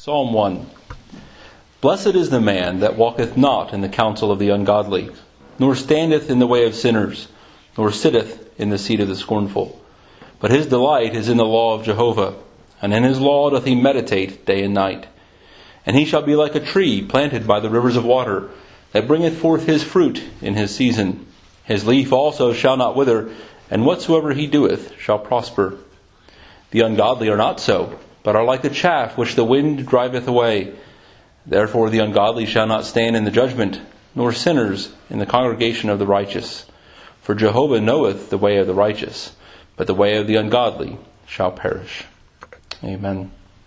Psalm 1. Blessed is the man that walketh not in the counsel of the ungodly, nor standeth in the way of sinners, nor sitteth in the seat of the scornful. But his delight is in the law of Jehovah, and in his law doth he meditate day and night. And he shall be like a tree planted by the rivers of water, that bringeth forth his fruit in his season. His leaf also shall not wither, and whatsoever he doeth shall prosper. The ungodly are not so, but are like the chaff which the wind driveth away. Therefore the ungodly shall not stand in the judgment, nor sinners in the congregation of the righteous. For Jehovah knoweth the way of the righteous, but the way of the ungodly shall perish. Amen.